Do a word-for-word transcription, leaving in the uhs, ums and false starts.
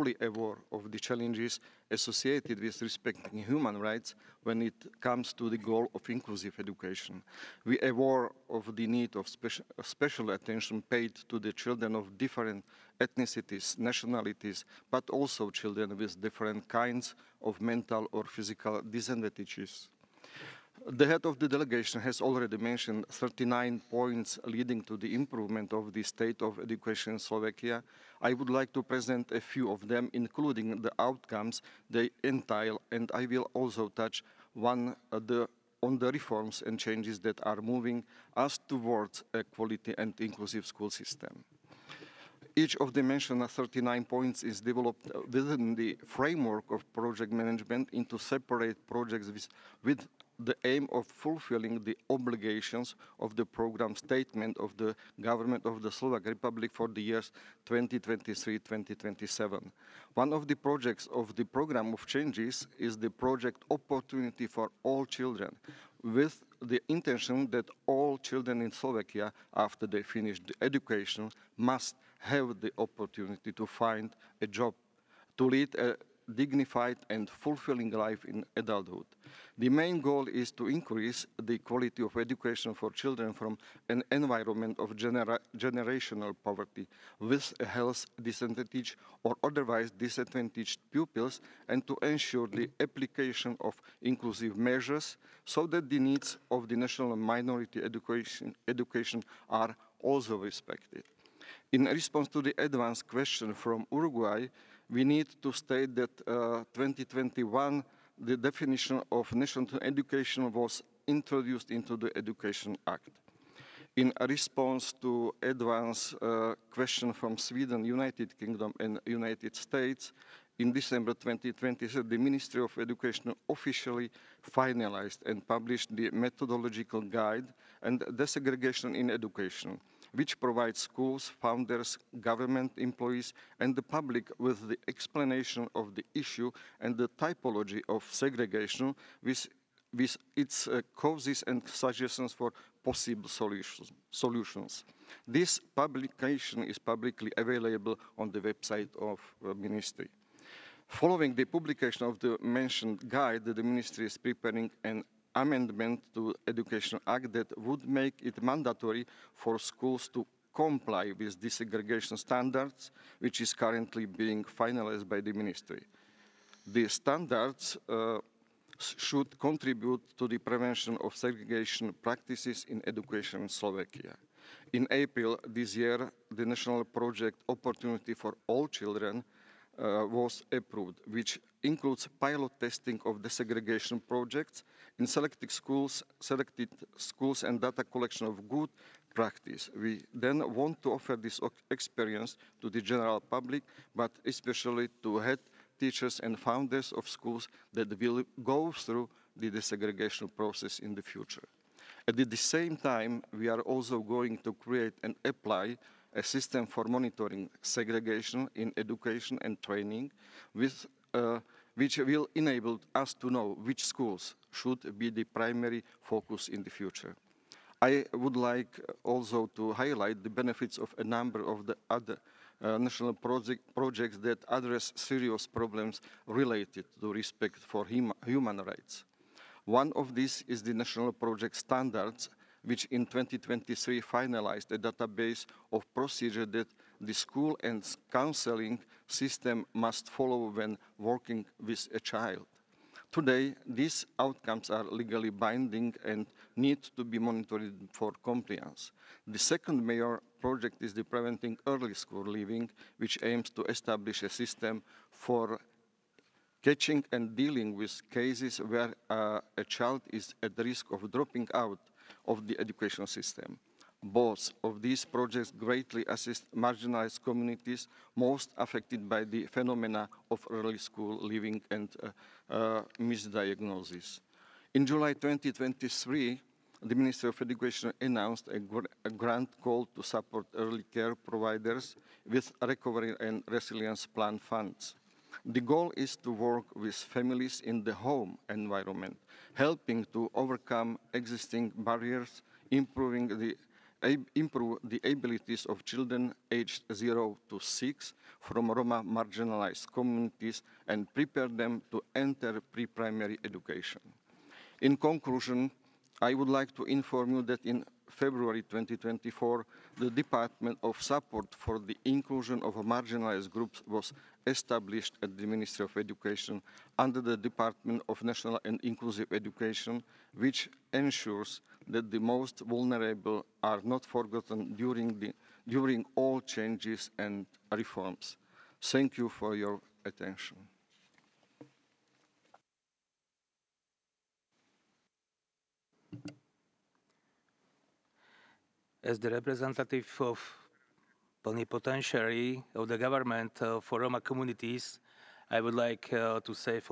fully aware of the challenges associated with respecting human rights when it comes to the goal of inclusive education. We are aware of the need of special, special attention paid to the children of different ethnicities, nationalities, but also children with different kinds of mental or physical disadvantages. The head of the delegation has already mentioned thirty-nine points leading to the improvement of the state of education in Slovakia. I would like to present a few of them, including the outcomes they entail, and I will also touch one uh, the, on the reforms and changes that are moving us towards a quality and inclusive school system. Each of the mentioned thirty-nine points is developed within the framework of project management into separate projects with, with the aim of fulfilling the obligations of the program statement of the government of the Slovak Republic for the years twenty twenty-three to twenty twenty-seven. One of the projects of the program of changes is the project Opportunity for All Children, with the intention that all children in Slovakia, after they finish the education, must have the opportunity to find a job, to lead a dignified and fulfilling life in adulthood. The main goal is to increase the quality of education for children from an environment of genera generational poverty with a health disadvantage or otherwise disadvantaged pupils, and to ensure the application of inclusive measures so that the needs of the national minority education, education are also respected. In response to the advanced question from Uruguay, we need to state that uh, twenty twenty-one, the definition of national education was introduced into the Education Act. In response to advance uh, question from Sweden, United Kingdom, and United States, in December twenty twenty, the Ministry of Education officially finalized and published the methodological guide and desegregation in education, which provides schools, founders, government employees, and the public with the explanation of the issue and the typology of segregation with with its uh, causes and suggestions for possible solutions. solutions. This publication is publicly available on the website of the Ministry. Following the publication of the mentioned guide, the Ministry is preparing an amendment to the Education Act that would make it mandatory for schools to comply with desegregation standards, which is currently being finalized by the Ministry. The standards uh, should contribute to the prevention of segregation practices in education in Slovakia. In April this year, the national project Opportunity for All Children uh, was approved, which includes pilot testing of desegregation projects in selected schools, selected schools and data collection of good practice. We then want to offer this experience to the general public, but especially to head teachers and founders of schools that will go through the desegregation process in the future. At the same time, we are also going to create and apply a system for monitoring segregation in education and training, with, uh, which will enable us to know which schools should be the primary focus in the future. I would like also to highlight the benefits of a number of the other uh, national project, projects that address serious problems related to respect for hum human rights. One of these is the National Project Standards, which in twenty twenty-three finalized a database of procedure that the school and counseling system must follow when working with a child. Today, these outcomes are legally binding and need to be monitored for compliance. The second major project is the Preventing Early School Leaving, which aims to establish a system for catching and dealing with cases where uh, a child is at risk of dropping out of the education system. Both of these projects greatly assist marginalized communities most affected by the phenomena of early school leaving and uh, uh, misdiagnosis. In July twenty twenty-three, the Ministry of Education announced a, gr a grant call to support early care providers with recovery and resilience plan funds. The goal is to work with families in the home environment, helping to overcome existing barriers, improving the improve the abilities of children aged zero to six from Roma marginalized communities and prepare them to enter pre-primary education. In conclusion, I would like to inform you that in February twenty twenty-four, the Department of Support for the Inclusion of Marginalized Groups was established at the Ministry of Education under the Department of National and Inclusive Education, which ensures that the most vulnerable are not forgotten during, the, during all changes and reforms. Thank you for your attention. As the representative of plenipotentiary of the government uh, for Roma communities, I would like uh, to say